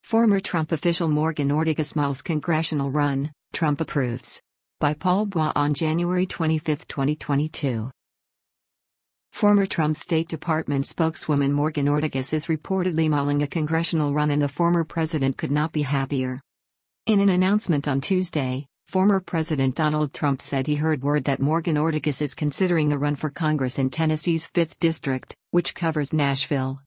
Former Trump official Morgan Ortagus mulls congressional run, Trump approves. By Paul Bois on January 25, 2022. Former Trump State Department spokeswoman Morgan Ortagus is reportedly mulling a congressional run, and the former president could not be happier. In an announcement on Tuesday, former President Donald Trump said he heard word that Morgan Ortagus is considering a run for Congress in Tennessee's 5th District, which covers Nashville.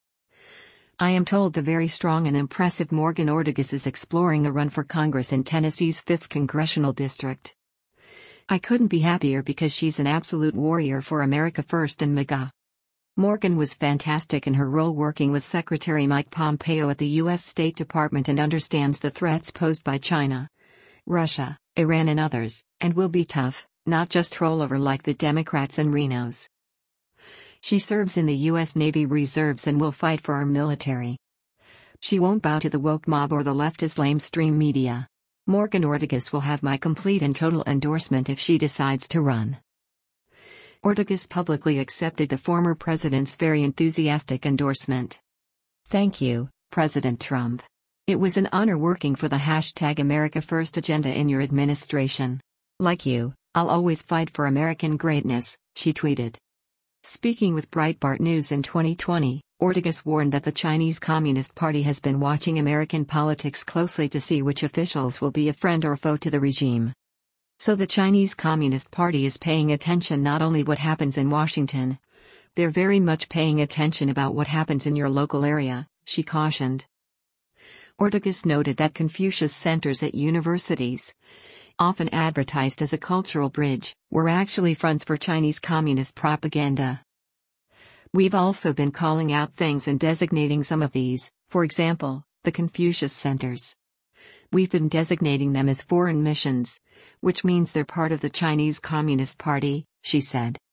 I am told the very strong and impressive Morgan Ortagus is exploring a run for Congress in Tennessee's 5th Congressional District. I couldn't be happier because she's an absolute warrior for America First and MAGA. Morgan was fantastic in her role working with Secretary Mike Pompeo at the U.S. State Department and understands the threats posed by China, Russia, Iran and others, and will be tough, not just rollover like the Democrats and Renos. She serves in the U.S. Navy Reserves and will fight for our military. She won't bow to the woke mob or the leftist lamestream media. Morgan Ortagus will have my complete and total endorsement if she decides to run. Ortagus publicly accepted the former president's very enthusiastic endorsement. Thank you, President Trump. It was an honor working for the #America First agenda in your administration. Like you, I'll always fight for American greatness, she tweeted. Speaking with Breitbart News in 2020, Ortagus warned that the Chinese Communist Party has been watching American politics closely to see which officials will be a friend or foe to the regime. So the Chinese Communist Party is paying attention not only what happens in Washington, they're very much paying attention about what happens in your local area, she cautioned. Ortagus noted that Confucius centers at universities, often advertised as a cultural bridge, were actually fronts for Chinese communist propaganda. We've also been calling out things and designating some of these, for example, the Confucius centers. We've been designating them as foreign missions, which means they're part of the Chinese Communist Party, she said.